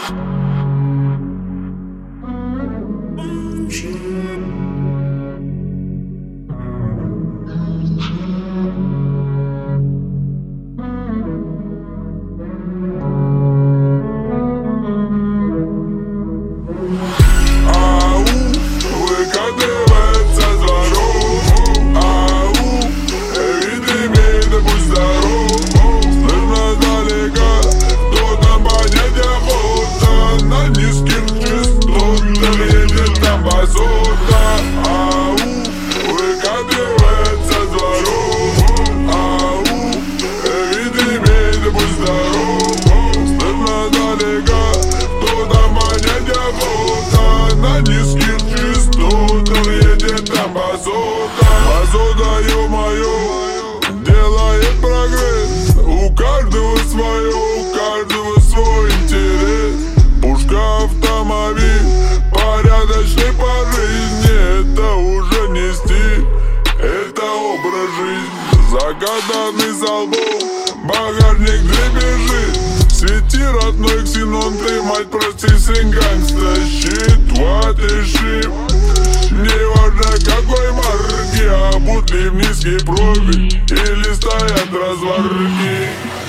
Посуда, ё-моё, делает прогресс. У каждого свое, у каждого свой интерес. Пушка, автомобиль, порядочный по жизни. Это уже не стиль, это образ жизни. Загаданный залбом, багажник дребезжит. Свети, родной ксенон, ты, мать, прости, сын гангста. Щит, what is shit. Не важно какой марки, обуты в низкий профиль или стоят разварки.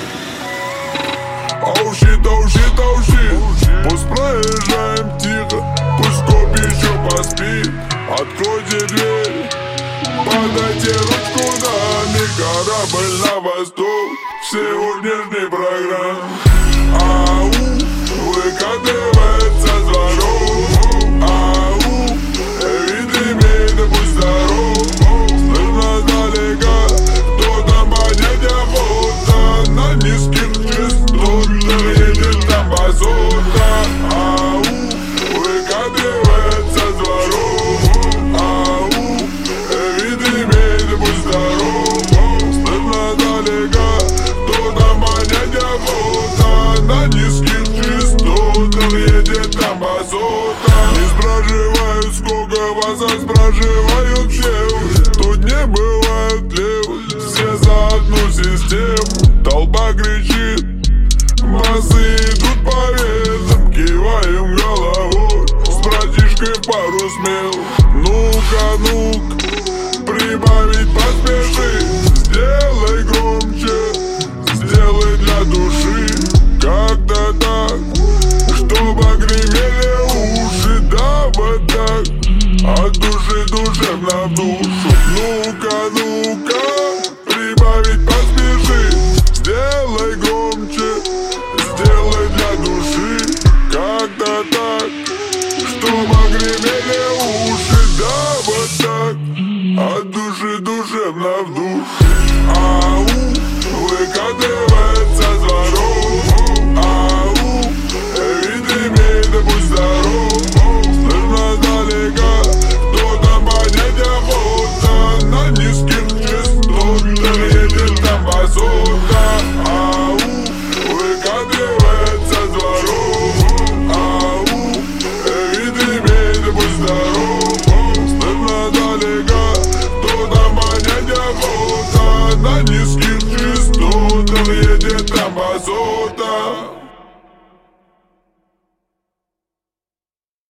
Оу щит, оу щит, оу щит. Пусть проезжаем тихо, пусть коп еще поспит. Откройте дверь, подайте ручку, даме. Корабль на восток сегодняшней программы. Ау, выкатывается с дворов. Ау, вид имеет, будь здоров. Слышно далека, кто там понять охота. На низких частотах едет там басота. Ау, выкатывается с дворов. Ау, вид имеет, будь здоров. Слышно далека, кто там понять охота. На низких частотах едет там басота. Не спрашивают, сколько вас проживают все. Тут не бывает лев, все за одну систему. Толпа кричит, массы идут по весам. Киваем головой, с братишкой в пару смел. Ну-ка, ну-ка, прибавить поспеши. Сделай громче, сделай для души. Как-то так, чтобы гремели уши. Да, вот так, от души душевно вдух.